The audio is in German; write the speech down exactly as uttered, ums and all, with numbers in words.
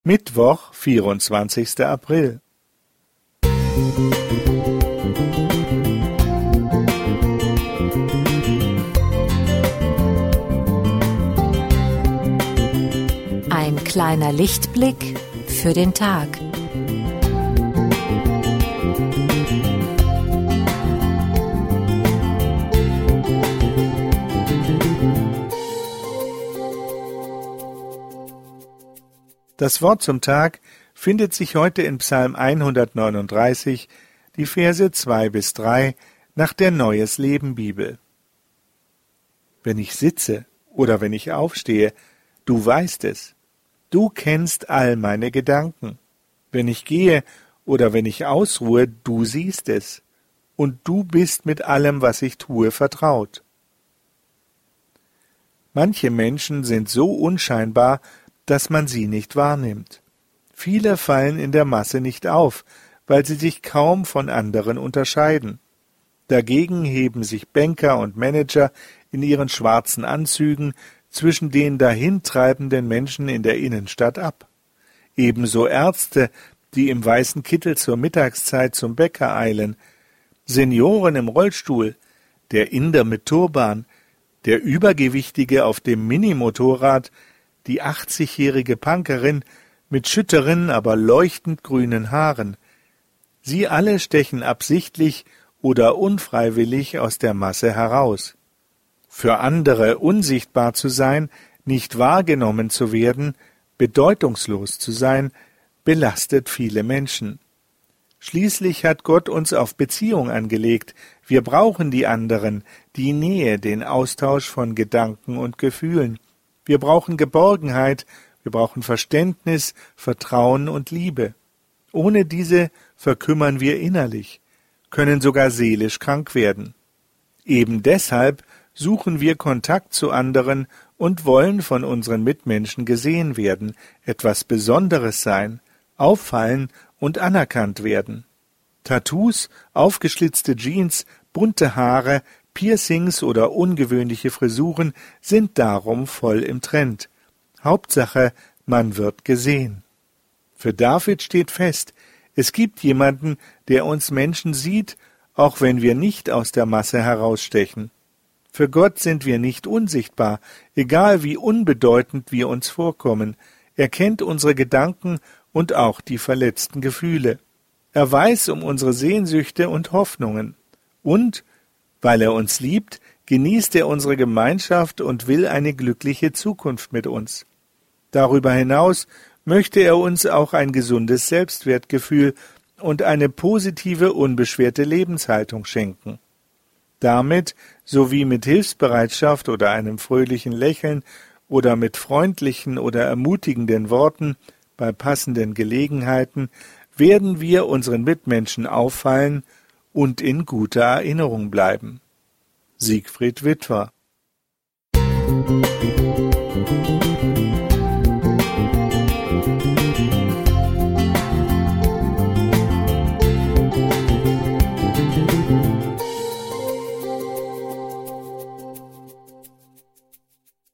Mittwoch, vierundzwanzigster April. Ein kleiner Lichtblick für den Tag. Das Wort zum Tag findet sich heute in Psalm hundertneununddreißig, die Verse zwei bis drei nach der Neues Leben Bibel. Wenn ich sitze oder wenn ich aufstehe, du weißt es. Du kennst all meine Gedanken. Wenn ich gehe oder wenn ich ausruhe, du siehst es. Und du bist mit allem, was ich tue, vertraut. Manche Menschen sind so unscheinbar, dass man sie nicht wahrnimmt. Viele fallen in der Masse nicht auf, weil sie sich kaum von anderen unterscheiden. Dagegen heben sich Banker und Manager in ihren schwarzen Anzügen zwischen den dahintreibenden Menschen in der Innenstadt ab. Ebenso Ärzte, die im weißen Kittel zur Mittagszeit zum Bäcker eilen, Senioren im Rollstuhl, der Inder mit Turban, der Übergewichtige auf dem Minimotorrad, die achtzigjährige Punkerin mit schütteren, aber leuchtend grünen Haaren. Sie alle stechen absichtlich oder unfreiwillig aus der Masse heraus. Für andere unsichtbar zu sein, nicht wahrgenommen zu werden, bedeutungslos zu sein, belastet viele Menschen. Schließlich hat Gott uns auf Beziehung angelegt. Wir brauchen die anderen, die Nähe, den Austausch von Gedanken und Gefühlen. Wir brauchen Geborgenheit, wir brauchen Verständnis, Vertrauen und Liebe. Ohne diese verkümmern wir innerlich, können sogar seelisch krank werden. Eben deshalb suchen wir Kontakt zu anderen und wollen von unseren Mitmenschen gesehen werden, etwas Besonderes sein, auffallen und anerkannt werden. Tattoos, aufgeschlitzte Jeans, bunte Haare, Piercings oder ungewöhnliche Frisuren sind darum voll im Trend. Hauptsache, man wird gesehen. Für David steht fest, es gibt jemanden, der uns Menschen sieht, auch wenn wir nicht aus der Masse herausstechen. Für Gott sind wir nicht unsichtbar, egal wie unbedeutend wir uns vorkommen. Er kennt unsere Gedanken und auch die verletzten Gefühle. Er weiß um unsere Sehnsüchte und Hoffnungen. Und weil er uns liebt, genießt er unsere Gemeinschaft und will eine glückliche Zukunft mit uns. Darüber hinaus möchte er uns auch ein gesundes Selbstwertgefühl und eine positive, unbeschwerte Lebenshaltung schenken. Damit, sowie mit Hilfsbereitschaft oder einem fröhlichen Lächeln oder mit freundlichen oder ermutigenden Worten bei passenden Gelegenheiten, werden wir unseren Mitmenschen auffallen und in guter Erinnerung bleiben. Siegfried Witwer.